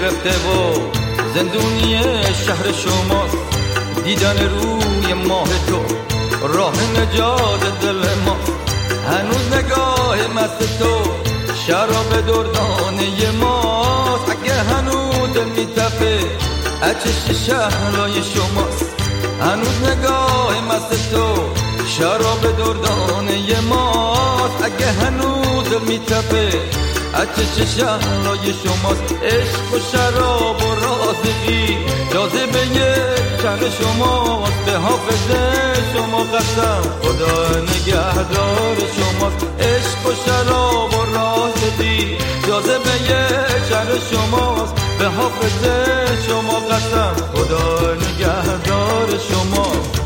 گرفته و زندونی شهر شماست. دیدن روی ماه تو راه نجات دل ما، هنوز نگاه مست تو شراب دردانه ماست. اگه هنوز دل میتپه اچش شهرهای شماست، هنوز نگاه مست تو شراب دردانه ماست. اگه هنوز دل میتپه اچش شهرهای شماست. عشق و شراب و رازقی جاذبه شهر شماست. به حافظ شما قسم خدا نگهدار شماست. عشق و شراب و رازقی جاذبه شهر شماست. به حافظ شما قسم خدا نگهدار شماست.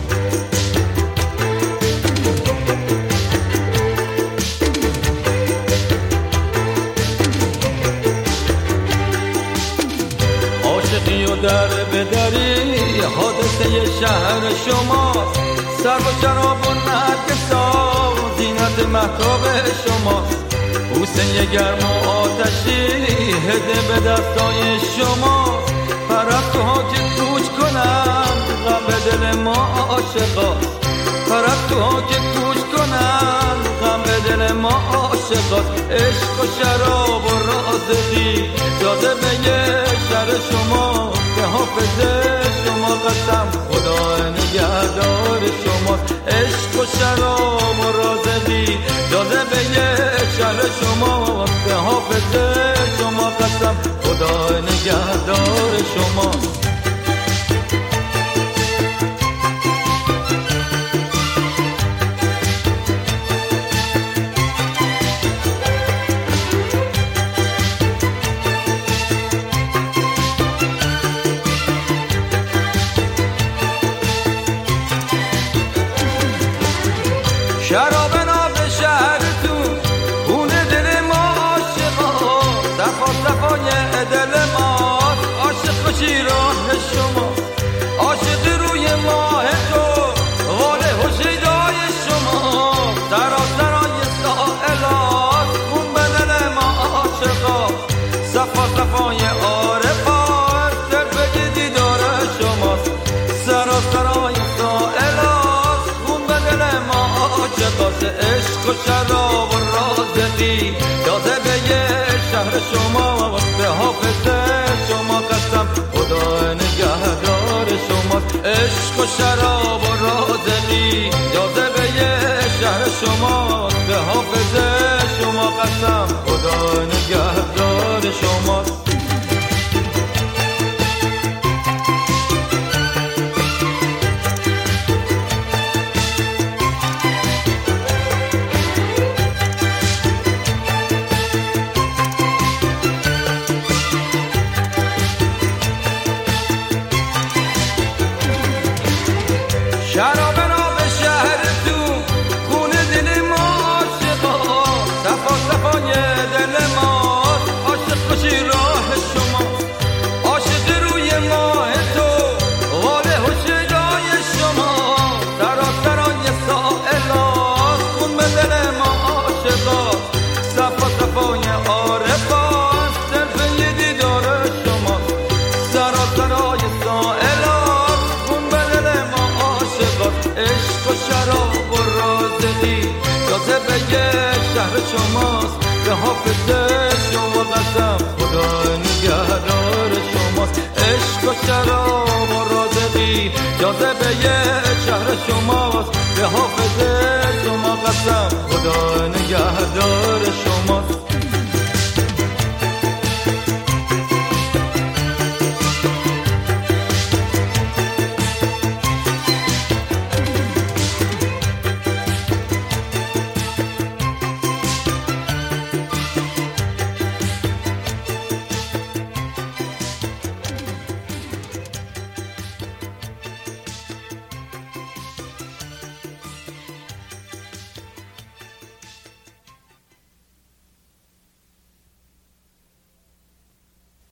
عاشقی و در بدری حادثه شهر شماست. سر و شراب و نرگسا زینت مهتاب شماست. بوسه گرم و آتشی هده به دستای شماست. پرستوها که گوش کنم غم به دل ما عاشقاست. پرستوها که گوش کنم غم به دل ما عاشقاست. عشق و شراب و رازقی جاذبه شهر شما، به حافظ شما قسم خدا نگهدار شماست. عشق و شراب و رازقی جاذبه شهر شما، به حافظ شما قسم خدا نگهدار شماست. شراب ناب شهرتون خونه دل ما عاشقا، صفا صفای دل ما عاشق بشی راه شما. عاشق روی ماه تو واله هشیدای شما، سراسرای سائلات خون به دل ما عاشقا. صفا صفای عارفات صرف دیدار شماست. سراسرای سائلات خون به دل ما عاشقاست. عشق و شراب و رازقی جاذبه شهر شما، به حافظ شما قسم خدا نگهدار شماست. عشق و شراب و رازقی جاذبه شهر شما، به حافظ شما قسم خدا نگهدار شماست. شراب ناب شهرتون خونه دل ما عاشقا، صفا صفای دل ما عاشق بشی راه شما. عاشق روی ماه تو واله هشیدای شما، سراسرای سائلات خون به دل ما عاشقا. صفا صفای عارفات صرف دیدار شما، سراسرای سائلات خون به دل ما عاشقاست. عشق و شراب و رازقی جاذبه شهر شماست، به حافظ شما قسم خدا نگهدار شماست. عشق و شراب و رازقی جاذبه شهر شماست، به حافظ شما قسم خدا نگهدار شماست.